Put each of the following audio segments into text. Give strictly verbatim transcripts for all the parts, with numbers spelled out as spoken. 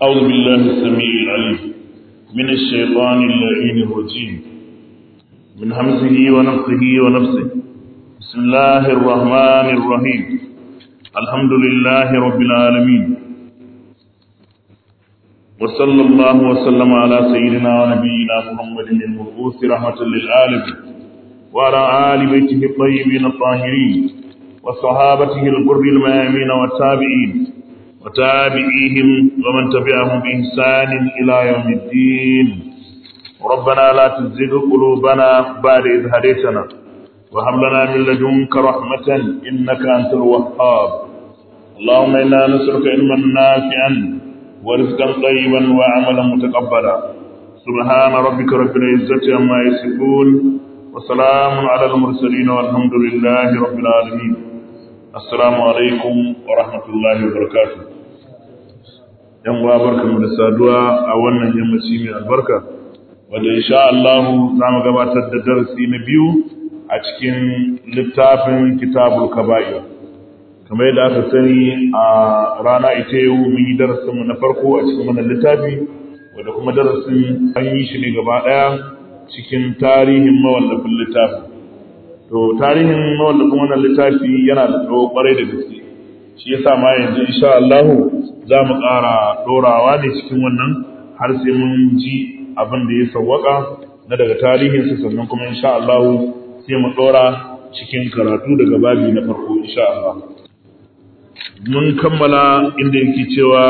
أعوذ بالله السميع العليم من الشيطان اللعين الرجيم من همزه ونفخه ونفسه بسم الله الرحمن الرحيم الحمد لله رب العالمين وصلى الله وسلم على سيدنا ونبينا محمد المبعوث رحمة للعالمين وعلى آل بيته الطيبين الطاهرين وصحابته الغر الميامين والتابعين وتابعيهم ومن تبعهم بإحسان إلى يوم الدين ربنا لا تزغ قلوبنا بعد إذ هديتنا وهب لنا من لدنك رحمة إنك أنت الوهاب اللهم إنا نسألك علما نافعا ورزقا طيبا وعملا متقبلا سبحان ربك رب العزة عما يصفون وسلام على المرسلين والحمد لله رب العالمين السلام عليكم ورحمة الله وبركاته yan uwa barkamu da saduwa a wannan yammaci mai albarka wanda insha Allah za mu gabatar da darasi na biyu a cikin littafin Kitabul Kaba'ir kamar yadda aka sani a rana ita yau mun yi darasin mu na farko a cikin wannan littafi wanda kuma darasin an yi shi ne gaba daya cikin tarihin mawallafin littafi to tarihin mawallafin wannan littafi yana da tsawo kwarai da gaske shi yasa ma yanzu insha Allah za mu ƙara ɗorawa ne cikin wannan har sai mun ji abin da ya sawwaka na daga tarihinsa sannan kuma insha Allah sai mu ɗora cikin karatu daga babi na farko insha Allah mun kammala inda yake cewa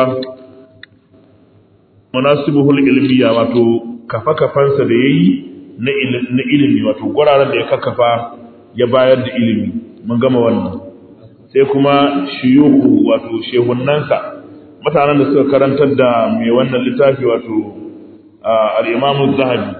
munasibuhul ilmiya wato kafa kafansa da yayi na ilimi wato guraren da ya kakkafa ya bayar da ilimi mun gama wannan sai kuma shuyuku wato shehunnansa mutanen da suka karantar da mai wannan littafi wato al-Imam az-Zahabi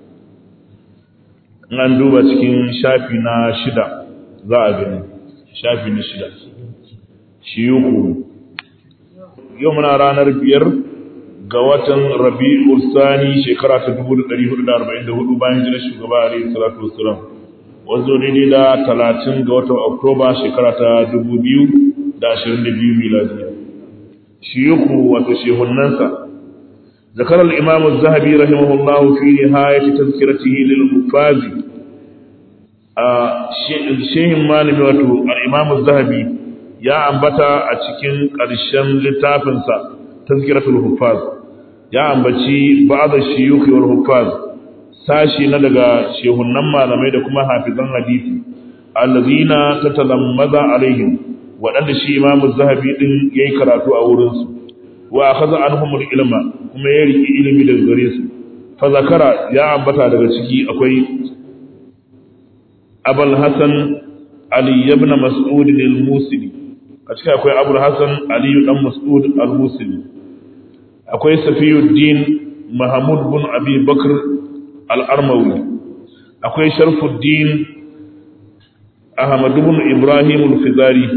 an duba cikin shafi na shida za a gani shafi na shida shiyuku yau muna ranar biyar ga watan Rabi'ul Sani shekara ta dubu da ɗari hudu da arba'in da hudu bayan jiran shugaba alaihi salatu wassalam wanzo daidai da talatin ga watan Oktoba shekara ta dubu biyu da ashirin da biyu miladiya شيوخه وتشيخننسا ذكر الإمام الذهبي رحمه الله في نهاية تذكرته للحفاظ الشيخ مالك وتو الإمام الذهبي يا أنبتا أتكين قرشن لتافنسا تذكرة الحفاظ يا أنبتي بعض الشيوخ والحفاظ ساشي ندغا شيخنن malamai da kuma hafizan hadisi allazina tatalammaza alaihim waɗanda shi imamu zahabi ɗin ya yi karatu a wurinsu wa kaza an humul ilma kuma ya riƙi ilimi daga gare su fa zakara ya ambata daga ciki akwai abul hasan ali ibn mas'ud al-musili a cikin akwai abul hasan ali dan mas'ud al-musili akwai safiyuddin mahmud bin abi bakr al-armawi akwai sharfuddin ahmad ibn ibrahim al-fizari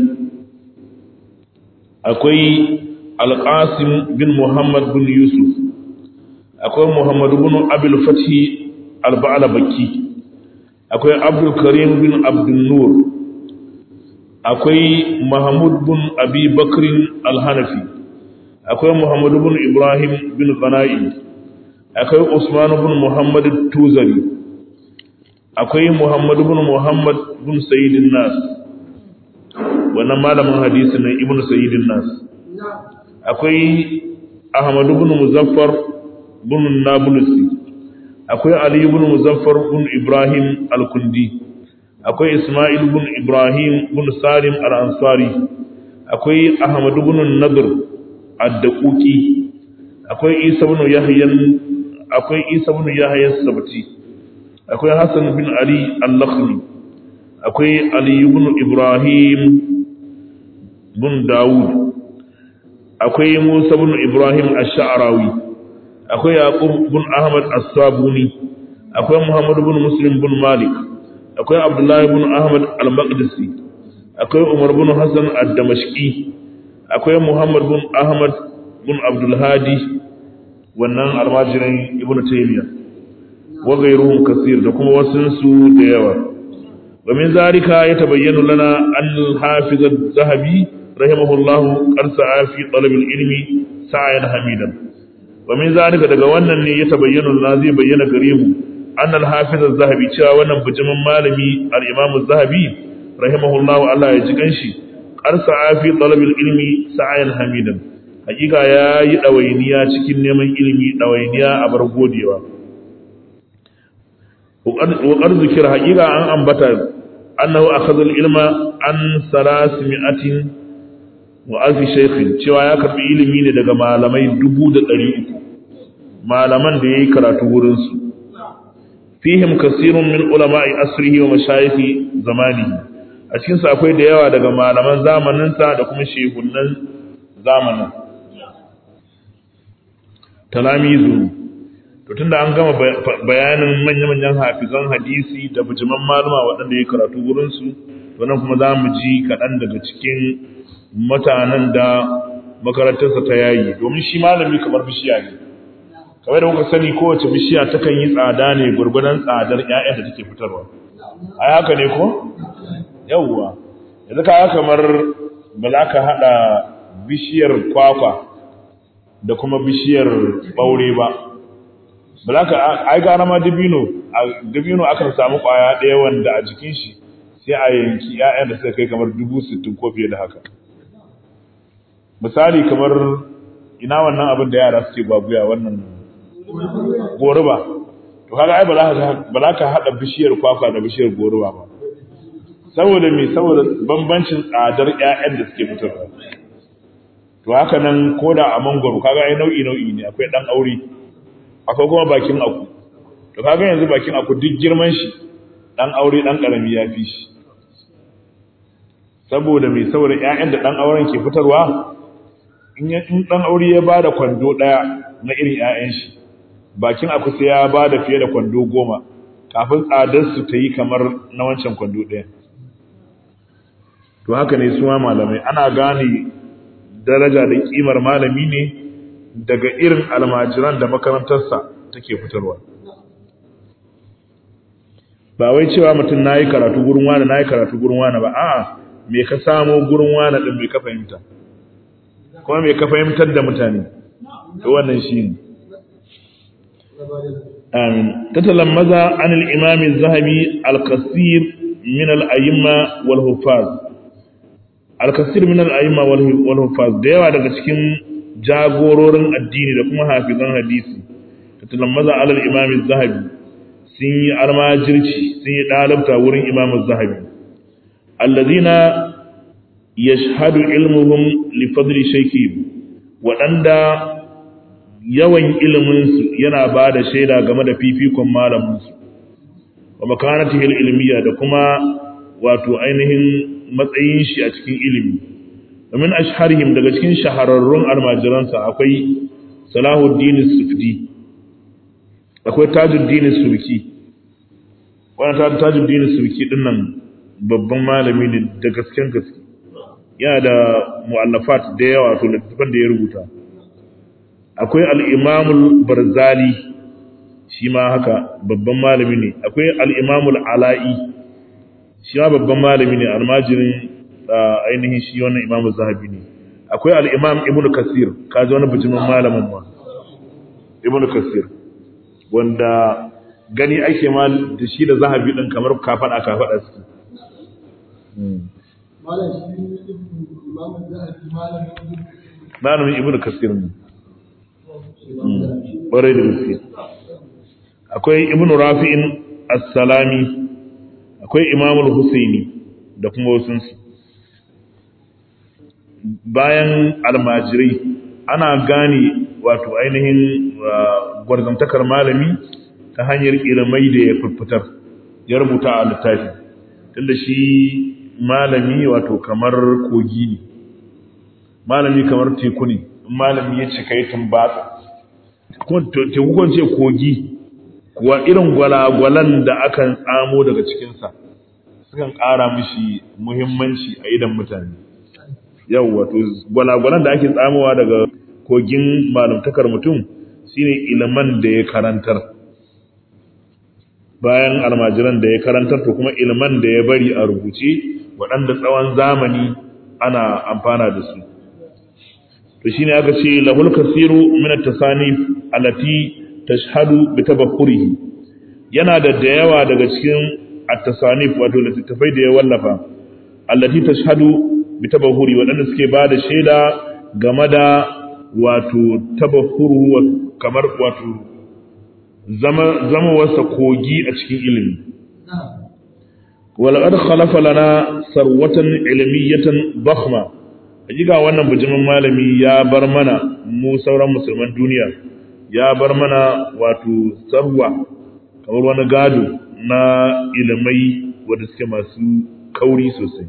akwai alƙasim bin muhammad bin yusuf akwai muhammadu bin abil fathi al-ba'labaki akwai abdul karim bin abdul nur akwai mahmud bin abi bakrin al-hanafi akwai muhammadu bin ibrahim bin qana'i akwai usman bin muhammad tuzari akwai muhammadu bin muhammad bin sayyidin nas wannan malamin hadisi ne ibnu sayyidin nas akwai ahmad ibn muzaffar ibn nablusi akwai ali ibn muzaffar ibn ibrahim al-kundi akwai isma'il ibn ibrahim ibn salim al-ansari akwai ahmad ibn nadr ad-daquqi akwai isa ibn yahya akwai isa ibn yahya sabti akwai hasan bin ali al-lakhmi akwai ali ibn ibrahim bin Dawud akwai Musa bin Ibrahim Ash-Sha'rawi akwai Yaqub bin Ahmad As-Sabuni akwai Muhammad bin Muslim bin Malik akwai Abdullah bin Ahmad Al-Maqdisi akwai Umar bin Hassan Ad-Damashqi akwai Muhammad bin Ahmad bin Abdul Hadi wannan almajirin Ibn Taymiyyah wa ghayruhum kaseer da kuma wasunsu da yawa wa min zalika yatabayyanu lana an al-hafiz az-zahabi rahimahullahu qad sa'a fi talab al-ilmi sa'yan hamidan wa min zalika daga wannan ne ya tabayyana lazi bayyana gare mu anna al-hafiz az-zahabi cewa wannan bijimin malami al-imam az-zahabi rahimahullahu Allah ya ji ganshi qarsa fi talab al-ilmi sa'yan hamidan hakika yayi dawainiya cikin neman ilimi dawainiya a bar godewa wa qad zikira hakika an ambata annahu akhadha al-ilma an salasimi'atin wa alfi shaykhin cewa ya karbi ilimi ne daga malamai dubu da ɗari uku malaman da yayi karatu wurin su fihim kasirun min ulama'i asrihi wa mashayikhi zamanihi a cikin su akwai da yawa daga malaman zamanin sa da kuma shehunan zamanin talamizu to tunda an gama bayanin manya-manyan hafizan hadisi da bijiman malama waɗanda yayi karatu wurin su to nan kuma zamu ji kaɗan daga cikin mutanen da makarantarsa ta yayi domin shi malami kamar bishiya ne kamar da kuka sani kowace bishiya takan yi tsada ne gurgudan tsadar ƴaƴan da take fitarwa ai haka ne ko yawwa yanzu ka kamar ba za ka hada bishiyar kwakwa da kuma bishiyar ɓaure ba ba za ka ai gara ma dabino a dabino akan samu ƙwaya ɗaya wanda a jikin shi sai a yanki ƴaƴan da suka kai kamar dubu sittin ko fiye da haka misali kamar ina wannan abin da yara suke babuya wannan goruba to kaga ai ba za ka haɗa bishiyar kwakwa da bishiyar goruba ba saboda me saboda bambancin tsadar ƴaƴan da suke fitarwa to haka nan koda a mangoro kaga ai nau'i nau'i ne akwai dan aure akwai kuma bakin aku to kaga yanzu bakin aku duk girman shi dan aure dan karami ya fi shi saboda me saboda ƴaƴan da dan auren ke fitarwa in dan aure ya bada kwando daya na irin ƴaƴan shi bakin aku sai ya bada fiye da kwando goma kafin tsadar su ta yi kamar na wancan kwando daya to haka ne su ma malamai ana gane daraja da kimar malami ne daga irin almajiran da makarantarsa take fitarwa ba wai cewa mutum nayi karatu gurin wani nayi karatu gurin wani ba a'a me ka samu gurin wani din me ka fahimta kuma me ka fahimtar da mutane to wannan shine amin tatalammaza an al-imam az-zahabi al-qasir min al-a'imma wal huffaz al-qasir min al-a'imma wal huffaz da yawa daga cikin jagororin addini da kuma hafizan hadisi tatalammaza ala al-imam az-zahabi sun yi almajirci sun yi dalibta wurin imam az-zahabi alladhina yashhadu ilmuhum li fadli shaykhihim wadanda yawan ilimin su yana bada shaida game da fifikon malamin su wa makanatihi ilmiya da kuma wato ainihin matsayin shi a cikin ilimi domin ashharihim daga cikin shahararrun almajiransa akwai Salahuddin as-Sufdi akwai Tajuddin as-Subki wannan Tajuddin as-Subki dinnan babban malami ne da gasken gaske yana da mu'allafat da yawa to littafan da ya rubuta akwai al-Imam al-Barzali shi ma haka babban malami ne akwai al-Imam al-Ala'i shi ma babban malami ne almajirin ainihin shi wannan Imam az-Zahabi ne akwai al-Imam Ibn Kathir kaji wani bijimin malamin ma Ibn Kathir wanda gani ake ma da shi da Zahabi din kamar kafada kafada suke malamin Ibn Kathir ne ƙwarai da gaske akwai Ibn Rafi'in as-Salami akwai Imam al-Husaini da kuma wasunsu bayan almajirai ana gane wato ainihin gwarzantakar malami ta hanyar ilimai da ya furfutar ya rubuta a littafi tunda shi malami wato kamar kogi ne malami kamar teku ne malami ya cika yi tumbatsa teku kun ce kogi kuwa irin gwalagwalan da akan tsamo daga cikinsa sukan ƙara mishi muhimmanci a idan mutane yau wato gwalagwalan da ake tsamowa daga kogin malamtakar mutum shine ilman da ya karantar bayan almajiran da ya karantar to kuma ilman da ya bari a rubuce waɗanda tsawon zamani ana amfana da su to shine aka ce lahul kasiru min at-tasanif allati tashhadu bi tabakkurihi yana da da yawa daga cikin at-tasanif wato littattafai da ya wallafa allati tashhadu bi tabakkuri wadanda suke bada shaida game da wato tabakkuru kamar wato zama zama wasa kogi a cikin ilimi walaqad khalafa lana sarwatan ilmiyatan bakhma hakika wannan bijimin malami ya bar mana mu sauran musulman duniya ya bar mana wato sarwa kamar wani gado na ilimai wanda suke masu kauri sosai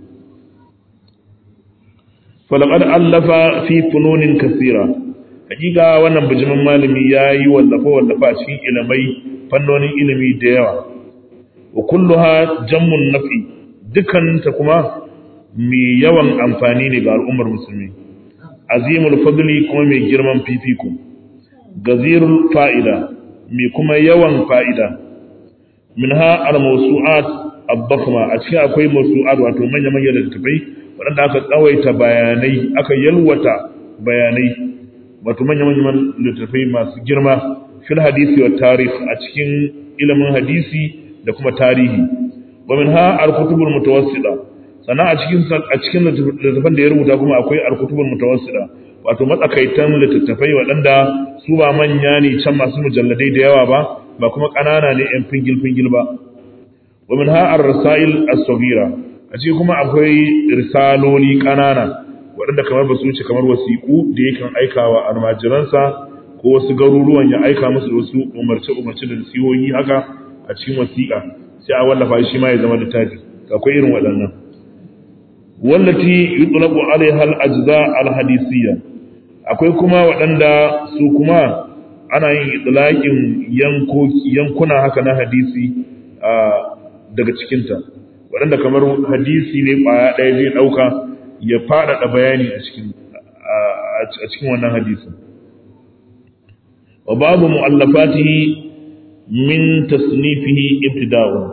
falaqad allafa fi fununin kaseera hakika wannan bijimin malami yayi wallafa wallafa a cikin ilimai fannonin ilimi da yawa wa kulluha jammun nafi dukan ta kuma mai yawan amfani ne ga al'ummar musulmi azimul fadli kuma mai girman fifiko gazirul fa'ida mai kuma yawan fa'ida minha al-mawsu'at ad-dakhma a cikin akwai mawsu'at wato manya-manyan littattafai waɗanda aka tsawaita bayanai aka yalwata bayanai wato manya-manyan littattafai masu girma fil hadisi wa tarikh a cikin ilimin hadisi da kuma tarihi wa minha al-kutubul mutawassita sannan a cikin a cikin littattafan da ya rubuta kuma akwai al-kutubul mutawassita wato matsakaitan littattafai waɗanda su ba manya ne can masu mujalladai da yawa ba ba kuma ƙanana ne yan fingil fingil ba wa minha ar-rasail as-saghira a cikin kuma akwai risaloli ƙanana waɗanda kamar ba su wuce kamar wasiƙu da yakan aikawa almajiransa ko wasu garuruwan ya aika musu da wasu umarce umarce da nasihohi haka a cikin wasiƙa sai a wallafa shi ma ya zama littafi akwai irin waɗannan wallati yutlaqu alaiha al-ajza al-hadisiyya akwai kuma waɗanda su kuma ana yin itlaqin yankuna haka na hadisi daga cikinta waɗanda kamar hadisi ne ƙwaya ɗaya zai ɗauka ya faɗaɗa bayani a cikin a cikin wannan hadisin wa babu mu'allafatihi min tasnifihi ibtida'u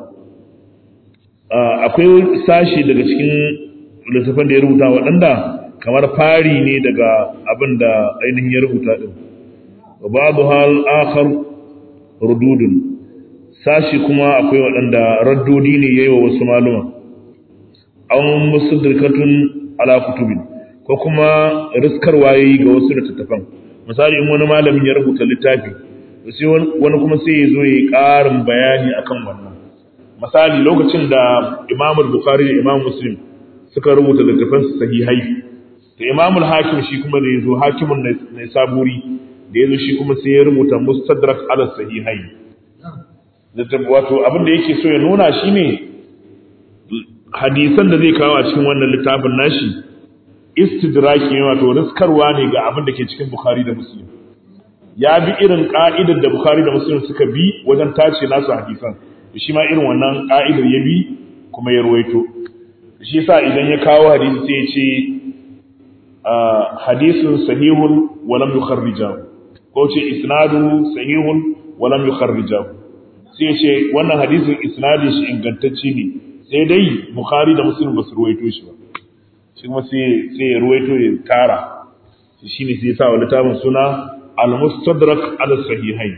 akwai sashi daga cikin littafin da ya rubuta waɗanda kamar fari ne daga abin da ainihin ya rubuta din wa babu hal akhar rududun sashi kuma akwai waɗanda raddodi ne yayi wa wasu maluma aw musaddikatun ala kutubin ko kuma riskarwa yayi ga wasu littattafan misali in wani malamin ya rubuta littafi sai wani kuma sai ya zo yayi ƙarin bayani akan wannan misali lokacin da Imam Bukhari da Imam Muslim suka rubuta littafan sahihai to Imam al-Hakim shi kuma da yazo Hakimun ne saburi da yazo shi kuma sai ya rubuta Mustadrak ala sahihai wato abin da yake so ya nuna shine hadisan da zai kawo a cikin wannan littafin nashi istidraki ne wato riskarwa ne ga abin da ke cikin Bukhari da Muslim ya bi irin ka'idar da Bukhari da Muslim suka bi wajen tace nasu hadisan shi ma irin wannan ka'idar ya bi kuma ya ruwaito shi yasa idan ya kawo hadisi sai ya ce hadisun sahihun wa lam yukharrijahu ko ce isnadu sahihun wa lam yukharrijahu sai ya ce wannan hadisin isnadin shi ingantacce ne sai dai Bukhari da Muslim ba su ruwaito shi ba shi kuma sai sai ya ruwaito ya tara shi ne sai ya sa wa littafin suna al-mustadrak ala sahihain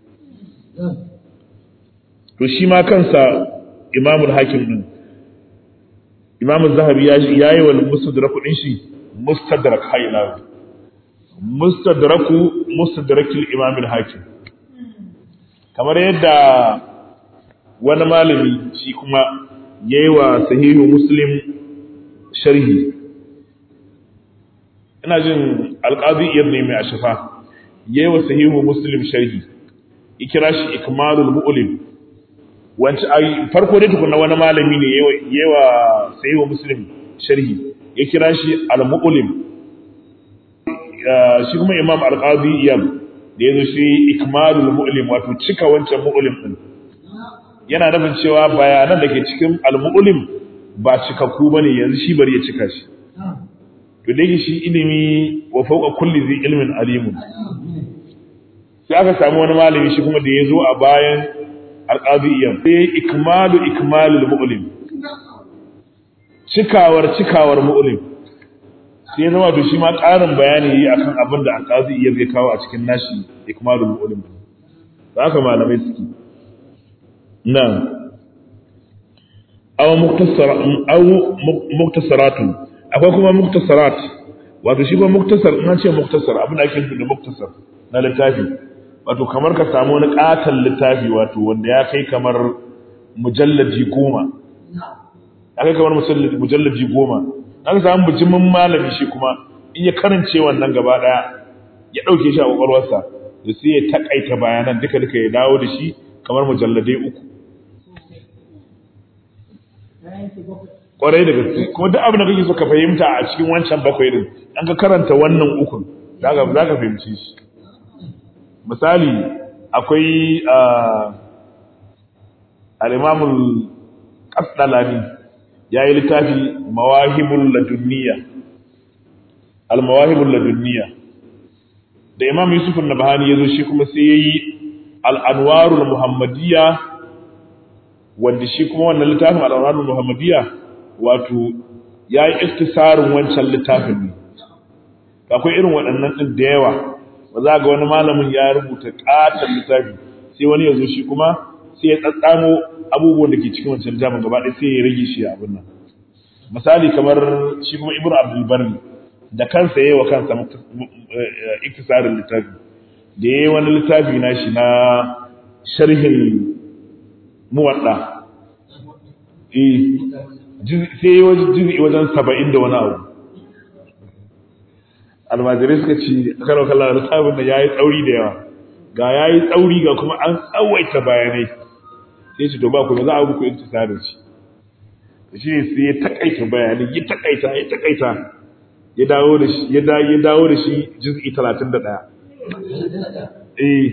to shi ma kansa Imam al-Hakim din Imam az-Zahabi ya yi wa mustadrak din shi mustadrak hayla mustadraku mustadrakil Imam al-Hakim kamar yadda wani malami shi kuma yayi wa sahihu Muslim sharhi ina jin al-Qadi Iyad ne mai ashafa yayi wa sahihu Muslim sharhi ikira shi ikmalul mu'lim wanda ai farko dai tukunna wani malami ne yayi wa sahihu Muslim sharhi ya kira shi al-mu'lim shi kuma Imam al-Qadi Iyad da yazo shi ikmalul mu'lim wato cika wancan mu'lim din yana nufin cewa bayanan da ke cikin al-mu'lim ba cikakku bane yanzu shi bari ya cika shi to dai shi ilimi wa fawqa kulli zi ilmin alimun sai aka samu wani malami shi kuma da yazo a bayan al-qadiyya sai ikmalu ikmalul mu'lim cikawar cikawar mu'lim sai zama to shi ma ƙarin bayani yi akan abin da alƙazi iya zai kawo a cikin nashi ikmalul ulum da haka malamai suke nan aw muktasar aw muktasaratu akwai kuma muktasarat wato shi ba muktasar in ce muktasar abin da ake nufi da muktasar na littafi wato kamar ka samu wani katon littafi wato wanda ya kai kamar mujallaji goma ya kai kamar mujallaji goma aka samu bijimin malami shi kuma in ya karance wannan gaba daya ya dauke shi a kwakwalwarsa da sai ya takaita bayanan duka duka ya dawo da shi kamar mujalladai uku kwarai da gaske kuma duk abin da kake so ka fahimta a cikin wancan bakwai din an ka karanta wannan ukun za ka fahimci shi misali akwai al-imamul Qasdalani ya yi littafi mawahibul ladunniya al-mawahibul ladunniya da imam Yusuf an-Nabhani yazo shi kuma sai yayi al-anwarul muhammadiyya wanda shi kuma wannan littafin al-anwarul muhammadiyya wato yayi iktisarin wancan littafin ne akwai irin waɗannan din da yawa ba za ga wani malamin ya rubuta katon littafi sai wani yazo shi kuma sai ya tsatsamo abubuwan da ke cikin wancan littafin gaba ɗaya sai ya rage shi a abin nan misali kamar shi kuma Ibn Abdul Barri da kansa yayi wa kansa iktisarin littafi da yayi wani littafi na shi na sharhin muwadda eh sai yayi wajen saba'in da wani abu almajirai suka ce karo kallon littafin da yayi tsauri da yawa ga yayi tsauri ga kuma an tsawaita bayanai sai shi to ba ku za a muku intisarin shi shi ne sai ya takaita bayani ya takaita ya takaita ya dawo da shi ya da ya dawo da shi juz'i talatin da ɗaya eh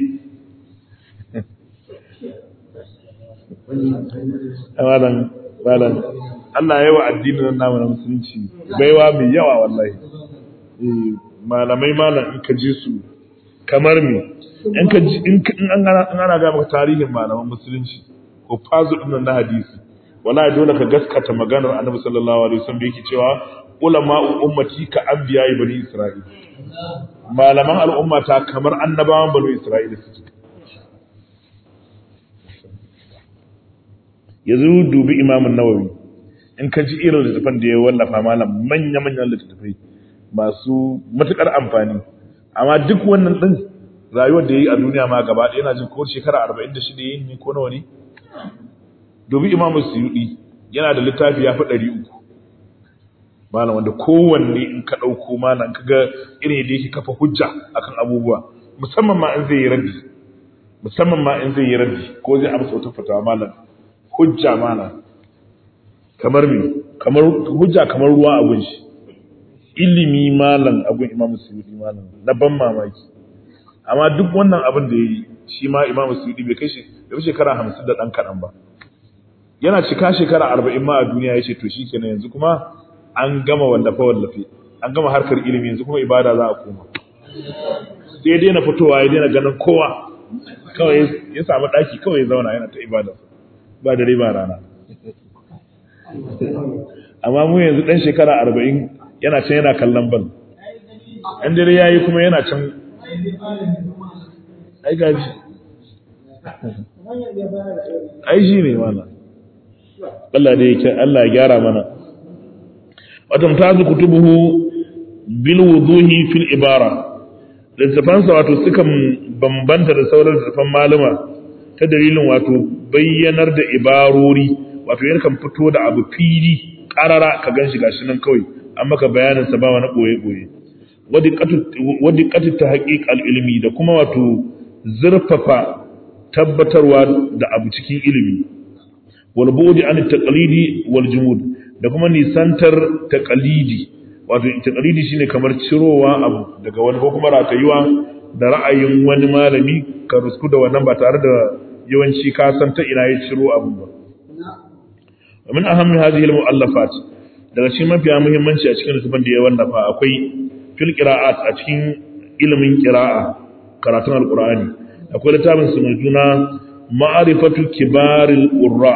amalan malan Allah ya yi wa addinin namu na musulunci baiwa mai yawa wallahi eh malamai malam in ka ji su kamar me in ka in an ana ga maka tarihin malaman musulunci ko fazu din na hadisi wallahi dole ka gaskata maganar Annabi sallallahu alaihi wasallam da yake cewa ulama'u ummati ka anbiya'i bani Isra'il malaman al'ummata kamar annabawan bani Isra'il suke yanzu dubi Imam an-Nawawi in ka ji irin littafin da ya wallafa malam manya manyan littafai masu matukar amfani amma duk wannan din rayuwar da yayi a duniya ma gaba ɗaya yana jin ko shekara arba'in da shida yayin ne ko nawa ne dubi Imam Suyuti yana da littafi ya fi ɗari uku malam wanda kowanne in ka ɗauko malam ka ga irin da yake kafa hujja akan abubuwa musamman ma in zai yi raddi musamman ma in zai yi raddi ko zai amsa wata fatawa malam hujja malam kamar me kamar hujja kamar ruwa a gunshi ilimi malam abun Imam Suyuti malam na ban mamaki amma duk wannan abin da yayi shi ma Imam Suyuti bai kai shi da shekara hamsin da dan kadan ba yana cika shekara arba'in ma a duniya yace to shikenan yanzu kuma an gama wallafa wallafe an gama harkar ilimi yanzu kuma ibada za a koma sai dai na fitowa ya daina ganin kowa kawai ya samu daki kawai ya zauna yana ta ibada ba dare ba rana amma mu yanzu dan shekara arba'in yana can yana kallon bal an dare yayi kuma yana can ai gaji ai shi ne mana Allah da yake Allah ya gyara mana wato tazu kutubuhu bil wuduhi fil ibara littafan sa wato sukan bambanta da sauran littafan malama ta dalilin wato bayyanar da ibarori wato yakan fito da abu fili karara ka ganshi gashi nan kawai an maka bayanin sa ba wani boye boye wadi qatu tahqiq al ilmi da kuma wato zurfafa tabbatarwa da abu cikin ilimi wal bu'di an taqlidi wal jumud da kuma nisantar taqlidi wato taqlidi shine kamar cirowa abu daga wani ko kuma ratayuwa da ra'ayin wani malami ka rusku da wannan ba tare da yawanci ka san ta ina ya ciro abu ba min ahammi hadhihi al mu'allafat daga cikin mafiya muhimmanci a cikin littafin da ya wallafa akwai fil qira'at a cikin ilimin qira'a karatun alqur'ani akwai littafin su mai suna ma'rifatu kibaril qurra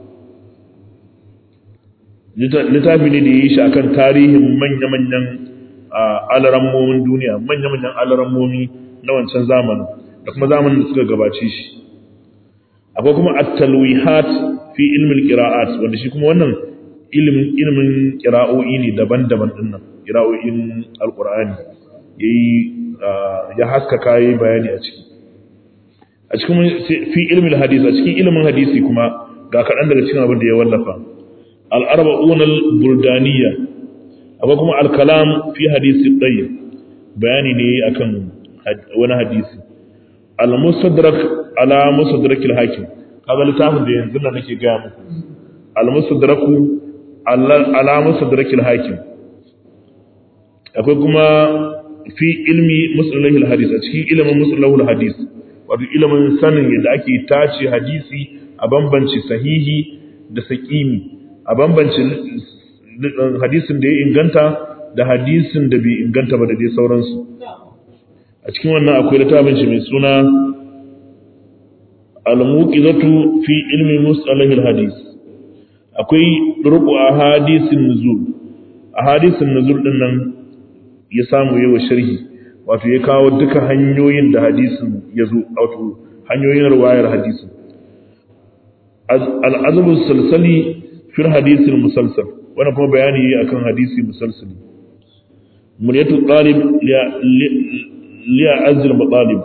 littafi ne da yi shi akan tarihin manya-manyan alarammomin duniya manya-manyan alarammomi na wancan zamanin da kuma zamanin da suka gabace shi. Akwai kuma at-talwihat fi ilmi al-qira'at wanda shi kuma wannan ilimin ilimin qira'o'i ne daban-daban dinnan qira'o'in al-Qur'ani yayi ya haskaka yayi bayani a ciki. A cikin fi ilmi al-hadith a cikin ilimin hadisi kuma ga kaɗan daga cikin abin da ya wallafa al-arba'un al-buldaniyya akwai kuma al-kalam fi hadisi tayyib bayani ne akan wani hadisi al-mustadrak ala mustadrak al-hakim kaga littafin da yanzu nan nake ga muku al-mustadrak ala mustadrak al-hakim akwai kuma fi ilmi musallah al-hadith a cikin ilimin musallah al-hadith wato ilimin sanin yadda ake tace hadisi a bambanci sahihi da saƙimi a bambanci hadisin da ya inganta da hadisin da bai inganta ba da dai sauransu. A cikin wannan akwai littafin shi mai suna al-muqizatu fi ilmi mustalah al-hadis. Akwai rubu ahadisin nuzul ahadisin nuzul din nan ya samu yawa sharhi wato ya kawo duka hanyoyin da hadisin ya zo wato hanyoyin riwayar hadisin. Al-azab as-salsali fi al-hadith al-musalsal wannan kuma bayani akan hadisi musalsali. Muniyatu talib li azl matalib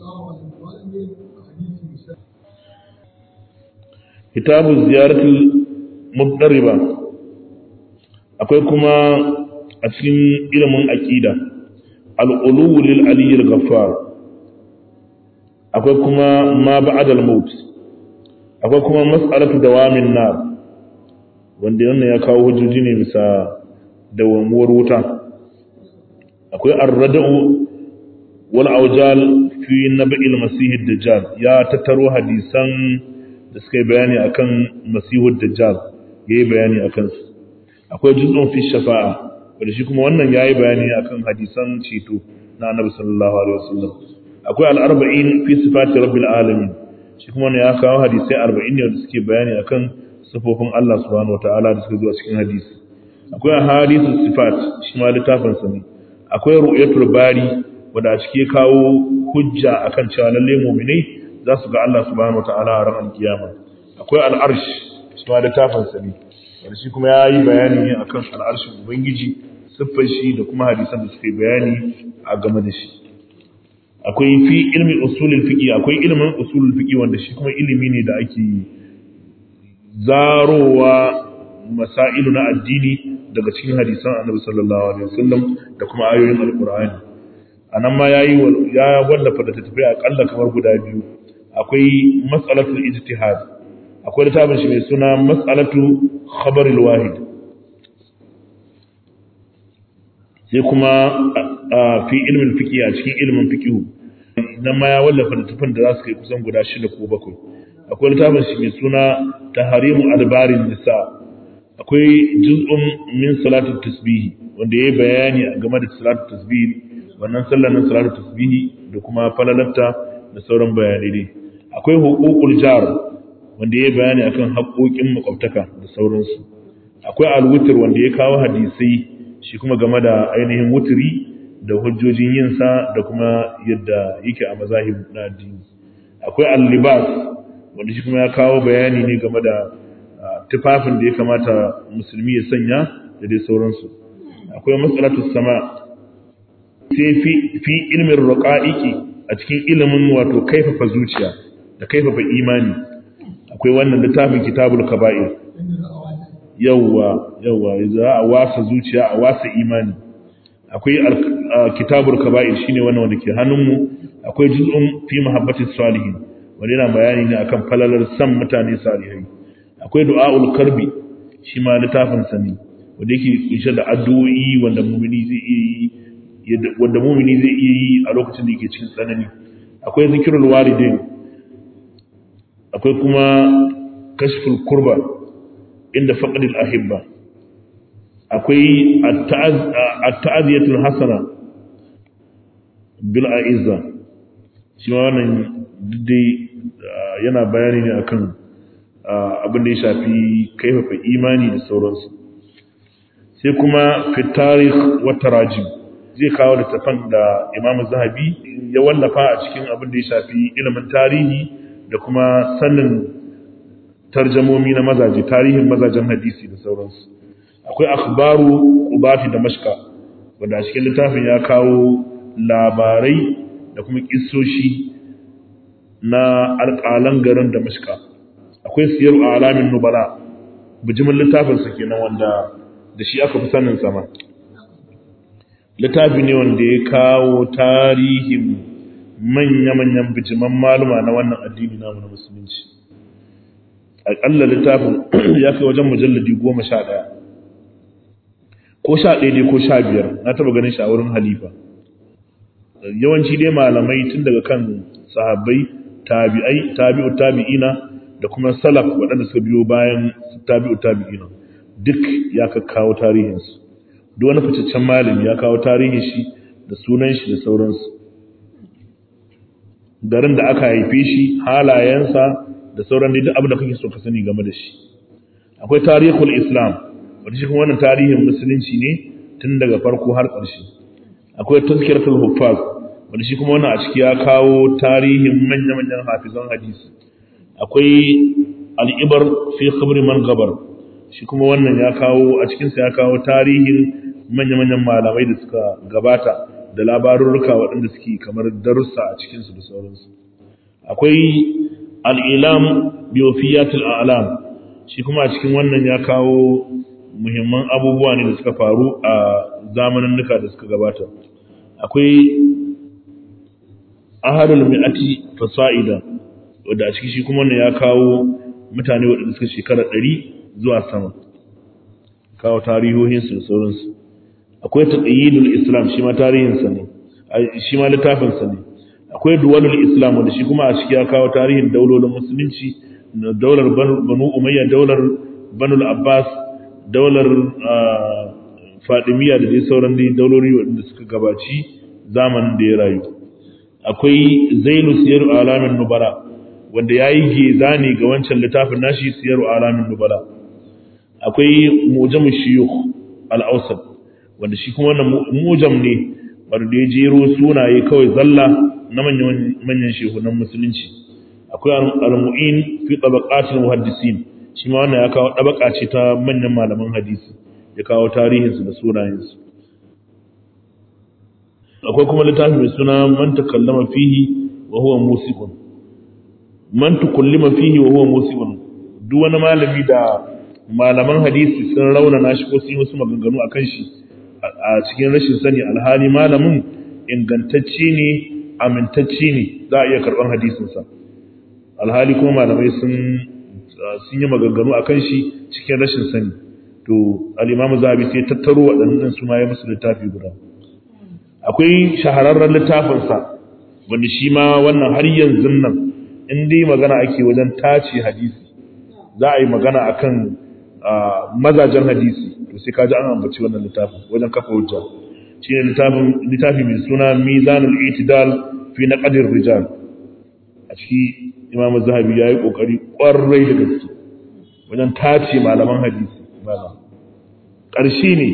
kitabu ziyarat al-mudarriba akwai kuma a cikin ilimin aqida al-ulu lil ali al-ghaffar akwai kuma ma ba'da al-maut akwai kuma mas'alatu dawamin nar wanda wannan ya kawo hujjoji ne bisa dawamuwar wuta akwai ar-rad'u wal awjal fi nab'il masih ad-dajjal ya tattaro hadisan da suka yi bayani akan masihud dajjal yayi bayani akan su akwai juz'un fi shafa'a wanda shi kuma wannan yayi bayani akan hadisan ceto na annabi sallallahu alaihi wasallam akwai al-arba'in fi sifati rabbil alamin shi kuma ne ya kawo hadisai arba'in ne da suke bayani akan sifofin Allah subhanahu wataala da suka zo a cikin hadisi akwai ahadithus sifat shi ma littafin sa ne akwai ru'yatul bari wanda a cike kawo hujja akan cewa lalle mu'minai za su ga Allah subhanahu wataala a ranar kiyama akwai al-arsh shi ma littafin sa ne wanda shi kuma yayi bayani ne akan al-arshin ubangiji siffar shi da kuma hadisan da suke bayani a game da shi akwai fi ilmi usulul fiqi akwai ilimin usulul fiqi wanda shi kuma ilimi ne da ake zarowa masailu na addini daga cikin hadisan Annabi sallallahu alaihi wasallam da kuma ayoyin alqur'ani anan ma yayi ya wallafa da tafi akalla kamar guda biyu akwai mas'alatul ijtihad akwai littafin shi mai suna mas'alatu khabaril wahid sai kuma fi ilmin fiqi a cikin ilmin fiqi nan ma ya wallafa littafin da za su kai kusan guda shida ko bakwai akwai littafin shi mai suna taharimu adbarin nisa akwai juz'un min salatu tasbih wanda yayi bayani game da salatu tasbih wannan sallar nan salatu tasbih da kuma falalarta da sauran bayanai ne akwai huququl jar wanda yayi bayani akan haƙoƙin makwabtaka da sauransu akwai al-witr wanda ya kawo hadisi shi kuma game da ainihin wutri da hujjojin yinsa da kuma yadda yake a mazahib na addini akwai al-libas wanda shi kuma ya kawo bayani ne game da tufafin da ya kamata musulmi ya sanya da dai sauransu akwai mas'alatu sama sai fi fi ilmin raqa'iqi a cikin ilimin wato kaifafa zuciya da kaifafa imani akwai wannan littafin kitabul kaba'ir yawwa yawwa za a wasa zuciya a wasa imani akwai kitabul kaba'ir shine wannan wanda ke hannunmu akwai juz'un fi mahabbatis salihin wanda yana bayani ne akan falalar san mutane salihai akwai du'aul karbi shi ma littafin sa ne wanda yake kunshe da addu'o'i wanda mu'mini zai iya yi wanda mu'mini zai iya yi a lokacin da yake cikin tsanani akwai zikrul walidain akwai kuma kashful kurba inda faqdil ahibba akwai at-ta'aziyatul hasana bil a'izza shi ma wannan dai yana bayani ne akan abin da ya shafi kaifafa imani da sauransu sai kuma fi tarikh wa tarajim zai kawo littafan da Imam Zahabi ya wallafa a cikin abin da ya shafi ilimin tarihi da kuma sanin tarjamomi na mazaje, tarihin mazajen hadisi da sauransu. Akwai akhbaru qubati damashqa wanda a cikin littafin ya kawo labarai da kuma kissoshi na alƙalan garin damashqa. Akwai siyaru alamin nubala bijimin littafin sa kenan wanda da shi aka fi sanin sama. Littafi ne wanda ya kawo tarihin manya-manyan bijiman maluma na wannan addini namu na musulunci. Aƙalla littafin ya kai wajen mujalladi goma sha ɗaya ko sha ɗaya dai ko sha biyar, na taɓa ganin shi a wurin halifa. Yawanci dai malamai tun daga kan sahabbai, tabi'ai, tabi'u tabi'ina da kuma salaf waɗanda suka biyo bayan tabi'u tabi'ina duk ya kawo tarihinsu. Duk wani fitaccen malami ya kawo tarihin shi da sunan shi da sauransu. Garin da aka haife shi, halayensa da sauran duk abin da kake so ka sani game da shi. Akwai tarihul Islam, wanda shi kuma wannan tarihin musulunci ne tun daga farko har ƙarshe. Akwai tazkiratul huffaz, wanda shi kuma wannan a ciki ya kawo tarihin manya-manyan hafizan hadisi. Akwai al'ibar fi khabri man gabar, shi kuma wannan ya kawo a cikinsa ya kawo tarihin manya-manyan malamai da suka gabata da labarurruka waɗanda suke kamar darussa a cikinsu da sauransu. Akwai al'ilam biyofiyatul alam, shi kuma a cikin wannan ya kawo muhimman abubuwa ne da suka faru a zamaninnuka da suka gabata. Akwai ahadul mi'ati fasa'ida, wadda a ciki shi kuma wannan ya kawo mutane waɗanda suka shekara ɗari zuwa sama, kawo tarihohinsu da sauransu. Akwai taqyidul islam, shi ma tarihinsa ne, shi ma littafinsa ne. Akwai duwalul islam, wanda shi kuma a ciki ya kawo tarihin daulolin musulunci, daular banu umayya, daular banul abbas, daular fadimiyya da dai sauran dai daulori waɗanda suka gabaci zamanin da ya rayu. Akwai zainu siyaru alamin nubala, wanda ya yi geza ne ga wancan littafin nashi siyaru alamin nubala. Akwai mujamu shiyukh al-awsat, wanda shi kuma wannan mujam ne wanda ya jero sunaye kawai zalla na manyan manyan shehunan musulunci. Akwai al-mu'in fi tabaqatil muhaddisin, shi ma wannan ya kawo tabaka ce ta manyan malaman hadisi, ya kawo tarihinsu da sunayensu. Akwai kuma littafi mai suna man takallama fihi wa huwa musiqun, man tukallima fihi wa huwa musiqun, duk wani malami da malaman hadisi sun raunana shi ko sun yi wasu maganganu akan shi a cikin rashin sani, alhali malamin ingantacce ne, amintacce ne, za a iya karɓar hadisinsa. Alhali kuma malamai sun sun yi maganganu akan shi cikin rashin sani. To al-Imam Zahabi sai tattaro waɗannan su ma ya musu littafi guda. Akwai shahararren littafinsa wanda shi ma wannan har yanzu nan in dai magana ake wajen tace hadisi, za a yi magana akan mazajen hadisi, to sai kaji an ambaci wannan littafin wajen kafa hujja. Shi ne littafin littafi mai suna Mizanul I'tidal fi Naqdir Rijal. A ciki Imam Zahabi yayi kokari kwarai da gaske wajen tace malaman hadisi. Bala ƙarshe ne.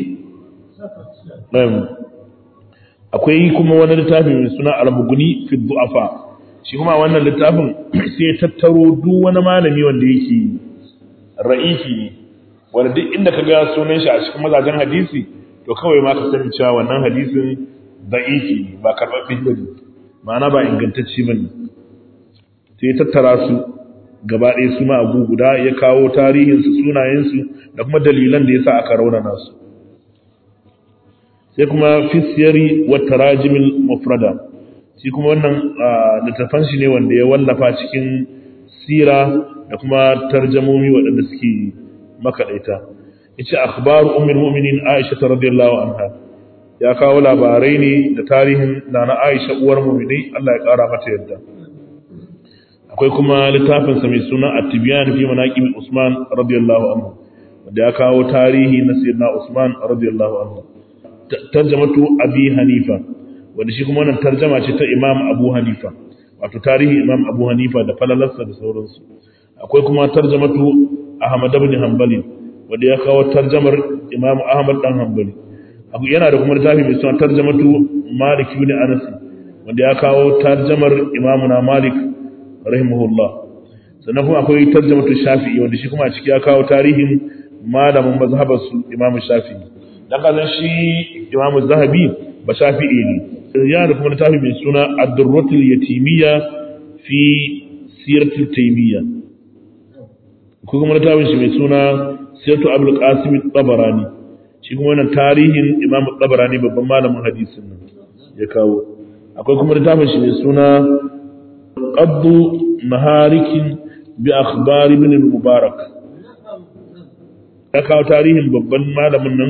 Akwai kuma wani littafi mai suna Al-Mughni fi Du'afa. Shi kuma wannan littafin sai ya tattaro duk wani malami wanda yake ra'ifi ne, wanda duk inda ka ga sunan shi a cikin mazajen hadisi, to kawai ma ka sani cewa wannan hadisin da'ifi ne, ba karɓaɓɓe ba ne, ma'ana ba ingantacce ba ne. Sai ya tattara su gaba ɗaya su ma abu guda, ya kawo tarihinsu, sunayensu da kuma dalilan da ya sa aka raunana su. Sai kuma fi siyari wa tarajimil mufrada, shi kuma wannan littafan shi ne wanda ya wallafa cikin sira da kuma tarjamomi waɗanda suke makaɗaita. Yace akhbaru ummul mu'minin Aisha radhiyallahu anha, ya kawo labarai ne da tarihin nana Aisha uwar mu'minai, Allah ya ƙara mata yarda. Akwai kuma littafin sa mai suna At-Tibyan fi Manaqib Usman radhiyallahu anhu, wanda ya kawo tarihi na Sayyidina Usman radhiyallahu anhu. Tarjamatu Abi Hanifa, wanda shi kuma wannan tarjama ce ta Imam Abu Hanifa, wato tarihi Imam Abu Hanifa da falalarsa da sauransu. Akwai kuma tarjamatu Ahmad ibn Hanbali, wanda ya kawo tarjamar Imam Ahmad dan Hanbali. abu yana da kuma littafi mai suna tarjamatu Malik ibn Anas wanda ya kawo tarjamar imamuna Malik rahimahullah. Sannan kuma akwai tarjamatu Shafi'i wanda shi kuma a ciki ya kawo tarihin malamin mazhabar su Imam Shafi'i. Dan kazan shi Imam Zahabi ba Shafi'i ne. Yana da kuma littafi mai suna Ad-Durratul Yatimiyya fi Siratul Taymiyya. Ko kuma littafin shi mai suna Siratu Abul Qasim Tabarani. Shi kuma wannan tarihin Imam Tabarani babban malamin hadisin nan ya kawo. Akwai kuma littafin shi mai suna Qaddu Maharikin bi Akhbar ibn al-Mubarak. Ya kawo tarihin babban malamin nan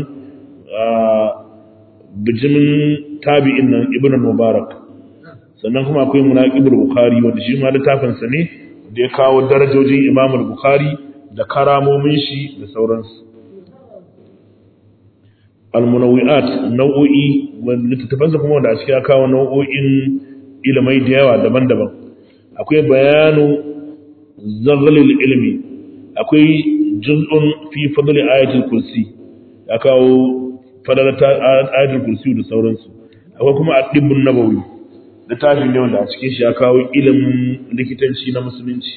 bijimin tabi'in nan Ibn al-Mubarak. Sannan kuma akwai Munaqibul Bukhari wanda shi ma littafin sa ne da ya kawo darajojin Imam al-Bukhari da karamomin shi da sauransu. Al-Munawwi'at nau'o'i wanda littafansa kuma wanda a cikin ya kawo nau'o'in ilimai da yawa daban-daban. Akwai bayanu zaghlil ilmi, akwai juz'un fi fadli ayatul kursi, ya kawo fadalata ayatul kursi da sauransu. Akwai kuma ad-dibbun nabawi, littafin ne wanda a cikin shi ya kawo ilimin likitanci na musulunci.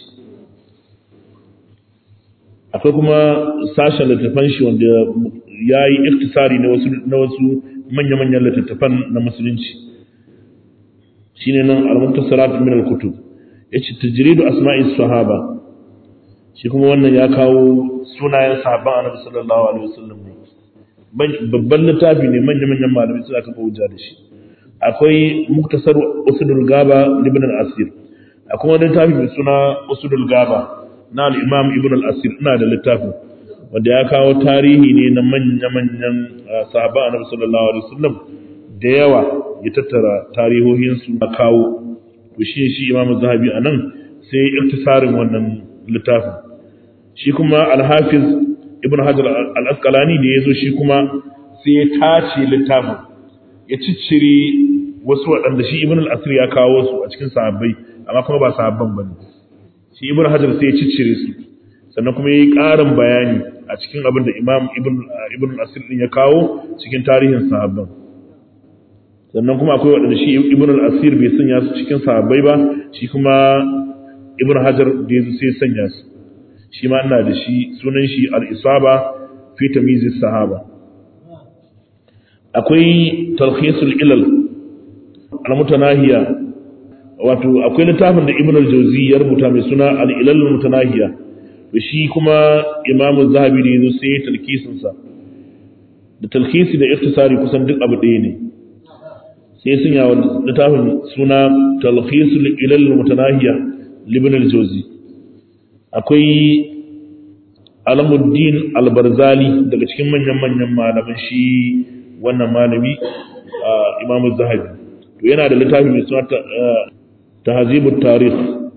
Akwai kuma sashen littafan shi wanda ya yi iktisari na wasu na wasu manya-manyan littattafan na musulunci. Shine nan al-Mukhtasarat min al-Kutub. Yace tajridu asma'i sahaba. Shi kuma wannan ya kawo sunayen sahabban Annabi sallallahu alaihi wasallam ne. Babban littafi ne manya-manyan malamai suna kafa hujja da shi. Akwai Mukhtasar Usdul Gaba ibn al-Asir. Akwai wani littafi mai suna Usdul Gaba na al-Imam Ibn al-Asir, ina da littafin wanda ya kawo tarihi ne na manya-manyan sahabban Annabi sallallahu alaihi wasallam da yawa, ya tattara tarihohinsu a kawo. To shi shi Imam Zahabi anan sai iktisarin wannan littafin. Shi kuma Al-Hafiz Ibn Hajar Al-Asqalani da yazo shi kuma sai ya tace littafin, ya ciccire wasu waɗanda shi Ibn al-Asir ya kawo su a cikin sahabbai amma kuma ba sahabban bane. Shi Ibn Hajar sai ya ciccire su, sannan kuma yayi ƙarin bayani a cikin abin da Imam Ibn Ibn al-Asir din ya kawo cikin tarihin sahabban. Sannan kuma akwai waɗanda shi Ibn al-Asir bai sanya su cikin sahabbai ba, shi kuma Ibn Hajar da yazo sai sanya su. Shi ma ina da shi, sunan shi al-Isaba fi Tamyiz as-Sahaba. Akwai Talkhisul Ilal al-Mutanahiya, wato akwai littafin da Ibn al-Jawzi ya rubuta mai suna al-Ilal al-Mutanahiya. To shi kuma Imam Zahabi da yazo sai talkisin sa. Da talkisi da iftisari kusan duk abu ɗaya ne. Sai sun yawo littafin suna Talkhisul Ilal al-Mutanahiya Ibn al-Jawzi. Akwai Alamuddin al-Barzali daga cikin manyan-manyan malaman shi wannan malami Imam Zahabi. To yana da littafi mai suna Tahzibut Tarikh.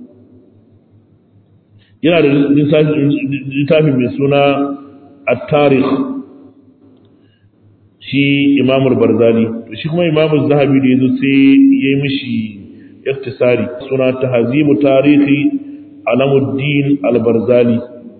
Yana da littafi mai suna At-Tarikh shi Imam al-Barzali. To shi kuma Imam Zahabi da yazo sai yayi mishi iktisari suna Tahzibut Tarikh Alamuddin al-Barzali.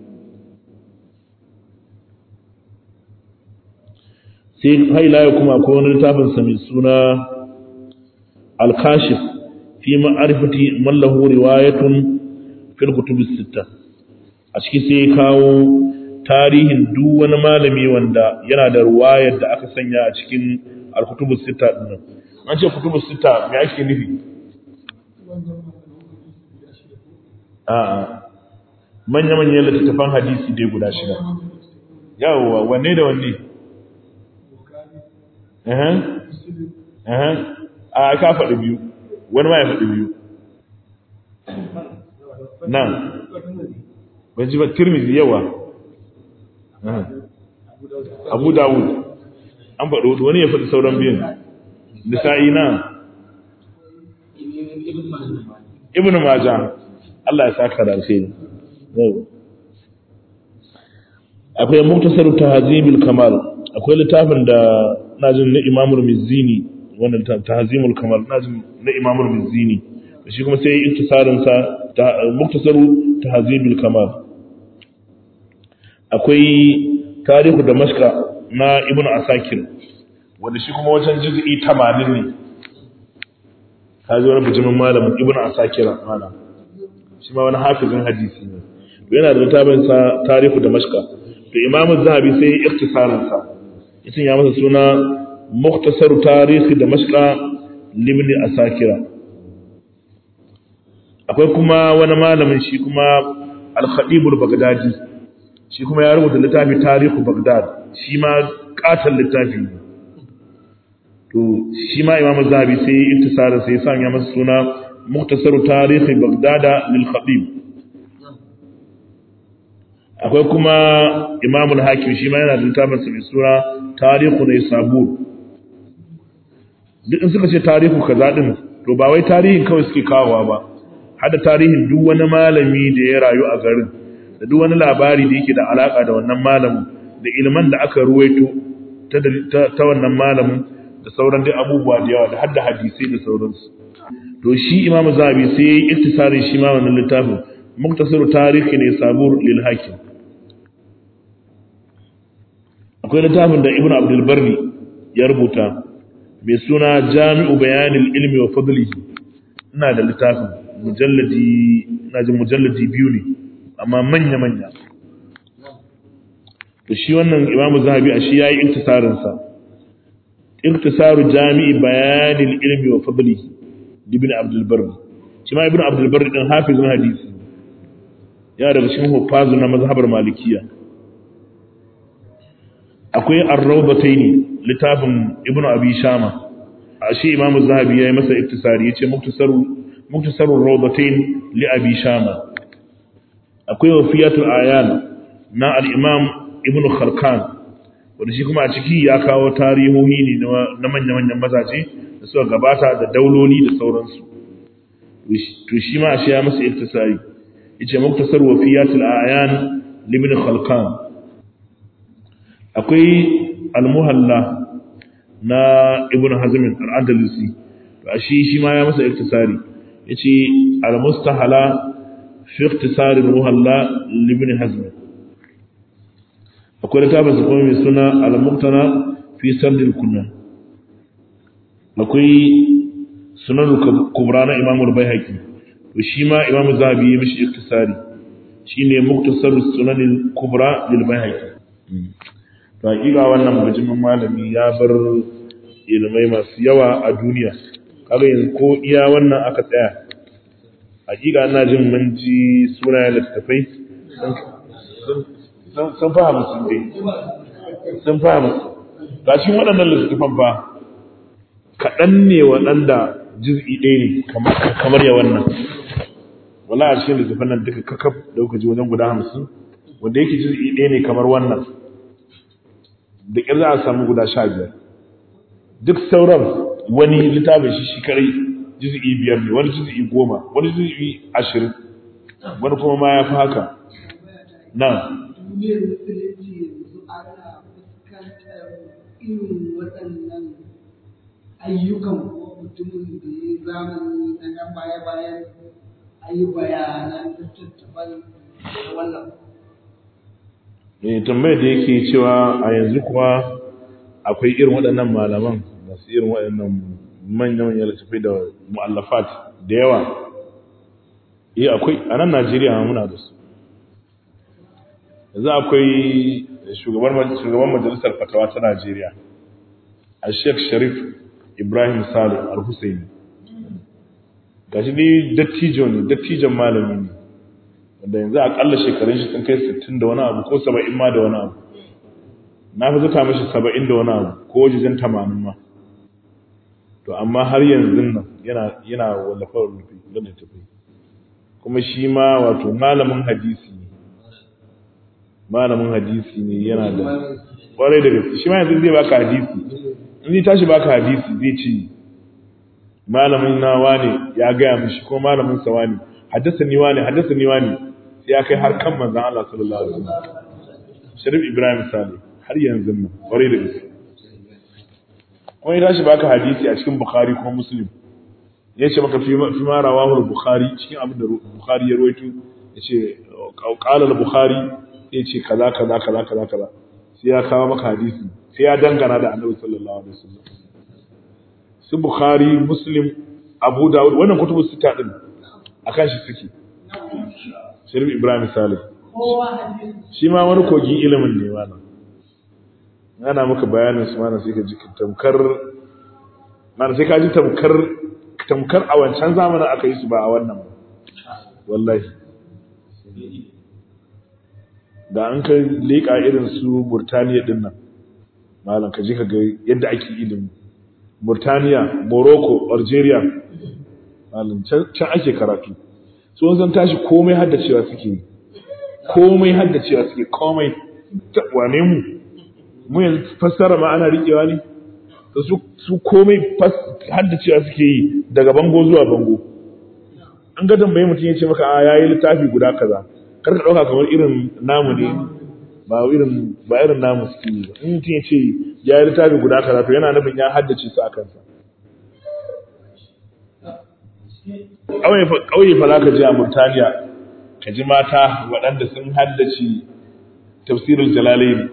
Sai hailaya kuma akwai wani littafin sa mai suna Al-Kashif fi ma'arifati man lahu riwayatun fil kutub as-sittah. A ciki sai kawo tarihin duk wani malami wanda yana da riwayar da aka sanya a cikin al-kutub as-sittah din nan. An ce kutub as-sittah me ake nufi? A'a, manya-manyan littattafan hadisi dai guda shida. Yawwa, wanne da wanne? Aha, aha, a ka faɗi biyu, wani ma ya faɗi biyu. Na, ban ji ba, Tirmidhi yawa. Abu Dawud, an faɗi wani ya faɗi sauran biyun. Nisa'i na. Ibn Majah. Allah ya saka da alheri. Akwai Mukhtasar Tahzibul Kamal, akwai littafin da najin na Imamul Mizini, wannan Tahzibul Kamal najin na Imamul Mizini. Shi kuma sai iktisarin sa Mukhtasar Tahzibul Kamal. Akwai Tarihu Damashq na Ibn Asakir, wanda shi kuma wajen juz'i tamanin ne kaji wani bijimin malamin ibnu asakira malam shi ma wani hafizin hadisi ne yana da littafin sa tarihu damashqa to imamu zahabi sai ikhtisarin sa yace ya masa suna mukhtasar tarihi damashqa libn asakira. Akwai kuma wani malamin shi kuma al-khatib al-baghdadi shi kuma ya rubuta littafin tarihu baghdad shi ma katal littafi ne to shi ma imamu zahabi sai ikhtisarin sai ya sanya masa suna mukhtasar tarihi baghdad lil khatib. Akwai kuma imamul hakim shi ma yana da littafin sa mai suna tarihu ne sabur. Duk in suka ce tarihu kaza din to ba wai tarihin kawai suke kawowa ba hada tarihin duk wani malami da ya rayu a garin da duk wani labari da yake da alaka da wannan malamin da ilman da aka ruwaito ta ta wannan malamin da sauran duk abubuwa da yawa da hadda hadisi da sauransu. To shi imamu zahabi sai ya yi iktisarin shi ma wannan littafin muktasaru tarihi ne sabur lil hakim. Akwai littafin da ibnu abdul barri ya rubuta mai suna jami'u bayanil ilmi wa fadlihi ina da littafin mujalladi ina jin mujalladi biyu ne amma manya manya to shi wannan imamu zahabi a shi yayi iktisarin sa iktisaru jami'i bayanil ilmi wa fadlihi ibn abdul barri shi ma ibnu abdul barri din hafizun hadisi ya daga cikin hufazu na mazhabar malikiya. Akwai ar-rawdataini littafin ibnu abi shama a shi imamu zahabi yayi masa iktisari yace muktasaru muktasaru rawdatain li abi shama. Akwai wafiyatul ayan na al-imam ibnu kharkan wanda shi kuma a ciki ya kawo tarihohi ne na manya manyan mazaje da suka gabata da dauloli da sauransu to shi ma shi ya masa iktisari yace muktasar wafiyatul ayan li ibn khalkan. Akwai al-muhalla na ibn hazm al-andalusi to shi shi ma ya masa iktisari yace al-mustahala fi ikhtisar al-muhalla li ibn hazm. Akwai littafin sa kuma mai suna al-muqtana fi sard al-kunna. Akwai sunan kubra na imam al-baihaqi to shi ma imam zahabi ya mishi iktisari shine muktasar sunan al-kubra lil baihaqi. To hakika wannan bijimin malami ya bar ilmai masu yawa a duniya kaga yanzu ko iya wannan aka tsaya hakika ina jin mun ji sunayen littafai sun fahimta sun dai sun fahimta gashin waɗannan littafan ba kaɗan ne waɗanda juz'i ɗaya ne kamar ya wannan wala a cikin littafan nan duka kakaf da kuka ji wajen guda hamsin wanda yake juz'i ɗaya ne kamar wannan da ƙyar za a samu guda sha biyar duk sauran wani littafin shi shi kare juz'i biyar ne wani juz'i goma wani juz'i ashirin wani kuma ma ya fi haka na duniyar musulunci yanzu ana fuskantar irin waɗannan ayyukan ko mutumin da ya zamani na nan baya-bayan ayi bayanan tattaban wannan. Eh tambayar da yake cewa a yanzu kuwa akwai irin waɗannan malaman masu irin waɗannan manyan littattafai da mu'allafat da yawa. Eh akwai a nan Najeriya muna da su. Yanzu akwai shugaban shugaban majalisar fatawa ta Najeriya a Sheikh Sharif Ibrahim Salih Al-Husaini. Gashi dai dattijo ne, dattijon malami ne. Wanda yanzu akalla shekarun shi sun kai sittin da wani abu ko saba'in ma da wani abu. Na fi zuka mashi saba'in da wani abu ko wajen tamanin ma. To amma har yanzu nan yana yana wallafa rufi da tafi. Kuma shi ma wato malamin hadisi ne. Malamin hadisi ne yana da kwarai da gaske. Shi ma yanzu zai baka hadisi. In zai tashi baka hadisi zai ce malamin na wane ya gaya mishi ko malamin sa wane haddasa ni wane haddasa ni wane sai ya kai har kan manzon Allah sallallahu alaihi wasallam Sharif Ibrahim Salih har yanzu nan kwarai da gaske kuma ya tashi baka hadisi a cikin Bukhari ko Muslim yace maka fi fi ma rawahu Bukhari cikin abin da Bukhari ya rawaito yace qala al-Bukhari yace kaza kaza kaza kaza kaza sai ya kawo maka hadisi sai ya dangana da annabi sallallahu alaihi wasallam su bukhari muslim abu dawud wannan kutubu sita din akan shi suke sharif ibrahim salih shi ma wani kogin ilimin ne wannan ana maka bayanin su mana sai ka ji tamkar mana sai ka ji tamkar tamkar a wancan zamanin aka yi su ba a wannan ba wallahi da an kai leƙa irin su Burtaniya din nan malam ka ji ka ga yadda ake ilimi Burtaniya Morocco Algeria malam can ake karatu su wanzan tashi komai haddacewa suke komai haddacewa suke komai wane mu mu yanzu fassara ma ana riƙewa ne su su komai haddacewa suke yi daga bango zuwa bango an ga tambaye mutum ya ce maka a yayi littafi guda kaza kar ka dauka kamar irin namu ne ba irin ba irin namu suke yi ba in mutum ya ce yayi littafi guda kaza to yana nufin ya haddace su akan sa kauye fa kauye fa zaka je a Murtaniya ka ji mata waɗanda sun haddace tafsirul jalalain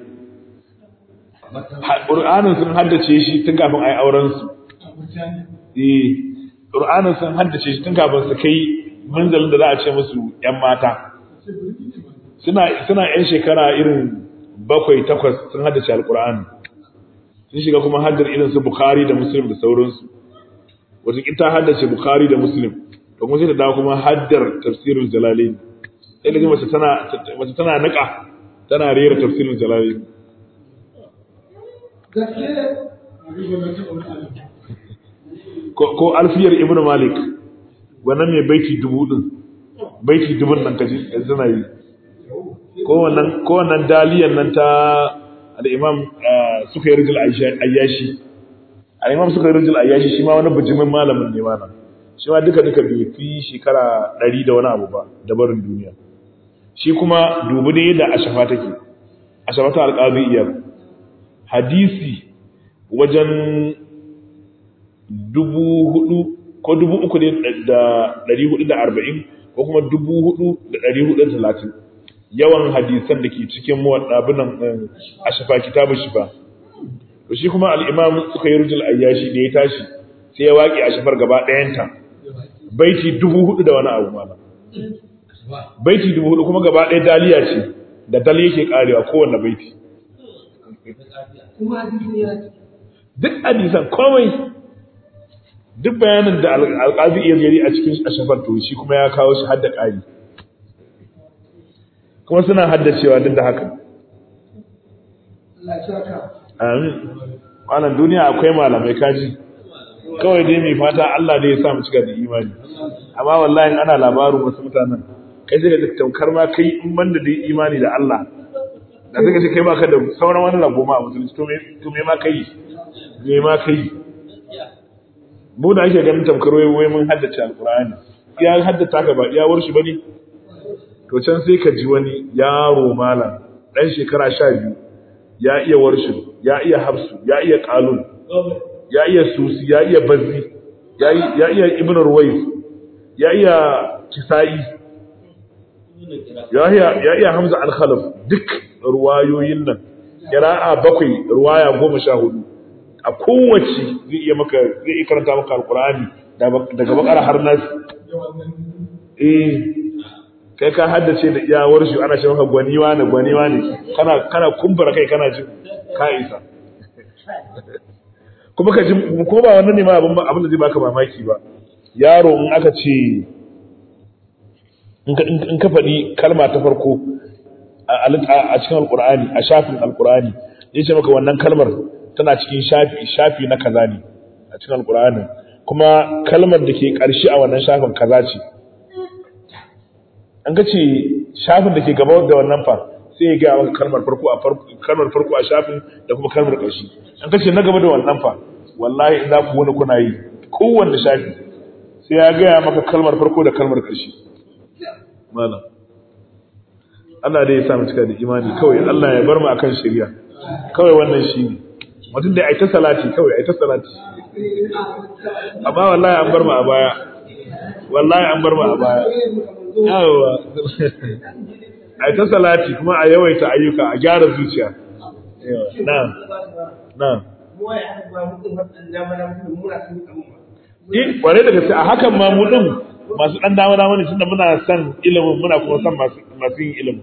Qur'anin sun haddace shi tun kafin ai auren su eh Qur'anin sun haddace shi tun kafin su kai manzalin da za a ce musu ƴan mata suna suna ƴan shekara irin bakwai takwas sun haddace alqur'ani sun shiga kuma haddar irin su Bukhari da Muslim da sauransu wata kita haddace Bukhari da Muslim to kuma sai ta dawo kuma haddar tafsirul jalalain sai da mace tana mace tana nika tana rera tafsirul jalalain ko alfiyar ibnu malik wannan mai baiti dubu din baiti dubun nan kaji yanzu na yi ko wannan ko wannan daliyan nan ta al-imam Sukhayrul Ayyashi al-imam Sukhayrul Ayyashi shi ma wani bijimin malamin ne wannan shi ma duka duka bai fi shekara ɗari da wani abu ba da barin duniya shi kuma dubu ne da ashafa take ashafa ta al-qadiyya hadisi wajen dubu hudu ko dubu uku ne da ɗari hudu da arba'in ko kuma dubu hudu da ɗari hudu da talatin yawan hadisan da ke cikin muwaddabinan a shafa kitabu shifa to shi kuma al-imam suka yi rujul ayyashi da ya tashi sai ya waƙi a shafar gaba ɗayanta baiti dubu hudu da wani abu mana baiti dubu hudu kuma gaba ɗaya daliya ce da dal yake karewa kowanne baiti duk hadisan komai duk bayanin da alƙazi iya gari a cikin ashafar to shi kuma ya kawo shi hadda ƙari kuma suna haddacewa duk da haka amin wannan duniya akwai malamai kaji kawai dai mai fata Allah dai ya sa mu cika da imani amma wallahi ana labarin wasu mutanen kai sai da taukar ma kai in banda da imani da Allah da suka ce kai baka da sauran wani ragoma a musulunci to me to me ma kai me ma kai mu da ake ganin tamkar wai mun haddace alqur'ani ya haddata ka ba ya warshi bane to can sai ka ji wani yaro malam dan shekara sha biyu ya iya warshi ya iya hafsu ya iya qalun ya iya susi ya iya bazzi ya ya iya ibnu ruwais ya iya kisai ya iya ya iya hamza al-khalaf duk ruwayoyin nan qira'a bakwai ruwaya goma sha hudu a kowace zai iya maka zai iya karanta maka alqur'ani daga bakara har nas eh kai ka haddace da iyawar shi ana cewa gwaniwa ne gwaniwa ne kana kana kumbura kai kana jin ka isa kuma ka ji ko ba wannan ne ma abin abin da zai baka mamaki ba yaro in aka ce in ka faɗi kalma ta farko a cikin alqur'ani a shafin alqur'ani yace maka wannan kalmar tana cikin shafi shafi na kaza ne a cikin alqur'ani kuma kalmar da ke ƙarshe a wannan shafin kaza ce an ga ce shafin da ke gaba da wannan fa sai ya ga maka kalmar farko a farko kalmar farko a shafin da kuma kalmar ƙarshe an ga ce na gaba da wannan fa wallahi in za ku wani kuna yi kowanne shafi sai ya ga maka kalmar farko da kalmar ƙarshe malam Allah dai ya sa mu cika da imani kawai Allah ya bar mu akan shari'a kawai wannan shine mutum da ai ta salati kawai ai ta salati amma wallahi an bar mu a baya wallahi an bar mu a baya yawa ai ta salati kuma a yawaita ayyuka a gyara zuciya na na eh kware da gaske a hakan ma mu din masu dan dama dama ne tunda muna son ilimin muna kuma son masu masu yin ilimin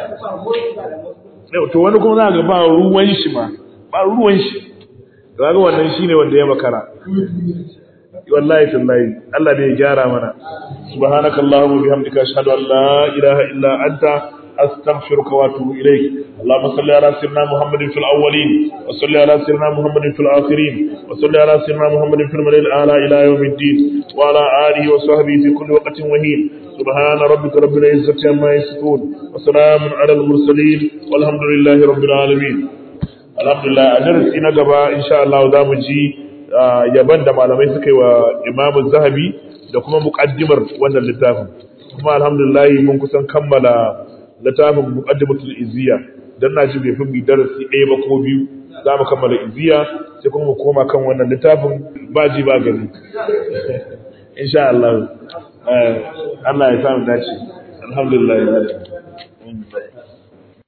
to wani kuma za ga ba ruwan shi ma ba ruwan shi kaga wannan shine wanda ya makara wallahi tallahi Allah ne ya gyara mana subhanakallahumma bihamdika ashhadu an la ilaha illa anta astaghfiruka wa atubu ilayk allahumma salli ala sayyidina muhammadin fil awwalin wa salli ala sayyidina muhammadin fil akhirin wa salli ala sayyidina muhammadin fil mala'il a'la ila yawmiddin wa ala alihi wa sahbihi fi kulli waqtin wa hin subhana rabbika rabbil izzati amma yasifun wa salamun ala al mursalin walhamdulillahi rabbil alamin alhamdulillah a darasi na gaba insha Allah za mu ji yaban da malamai suka yi wa Imam Zahabi da kuma muqaddimar wannan littafin kuma alhamdulillah mun kusan kammala littafin muqaddimatul izziya dan na ji bai fi mi darasi ɗaya ba ko biyu za mu kammala izziya sai kuma mu koma kan wannan littafin ba ji ba gani insha Allah Allah ya samu dace alhamdulillah